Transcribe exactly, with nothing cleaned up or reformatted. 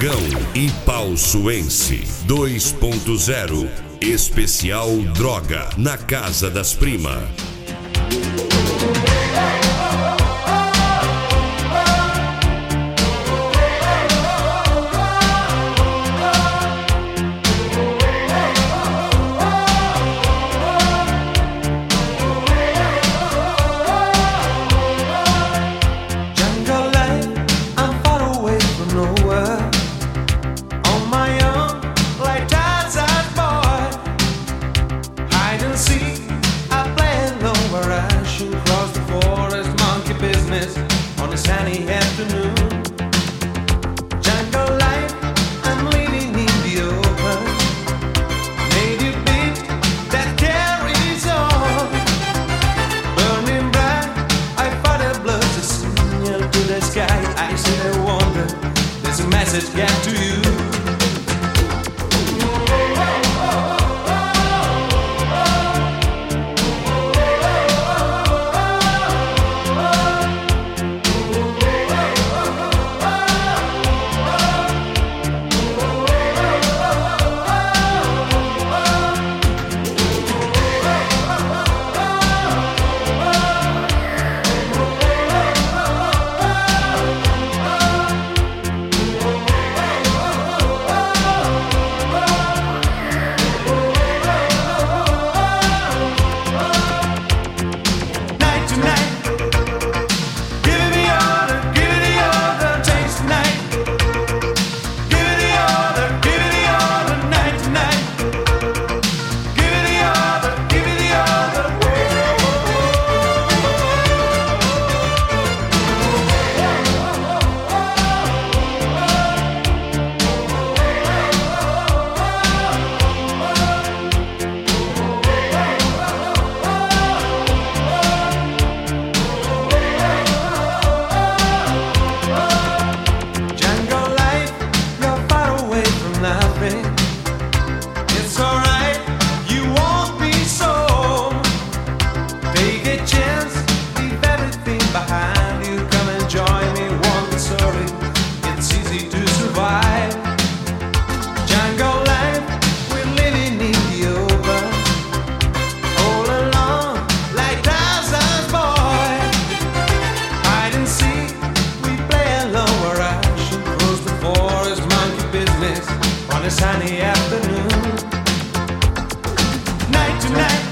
Drogão e Pausuense dois ponto zero. Especial Droga na Casa das Primas. On a sunny afternoon, jungle life, I'm living in the open. Native beat that carries on, burning bright. I fight a blood to signal to the sky. I said I wonder, there's a message get to you. It's alright, you won't be so. Take a chance, leave everything behind you. Come and join me, won't be sorry. It's easy to survive. Jungle life, we're living in the open. All alone, like Tarzan's boy. Hide and seek, we play alone where I should cross the forest, monkey business. On a sunny afternoon, night to night.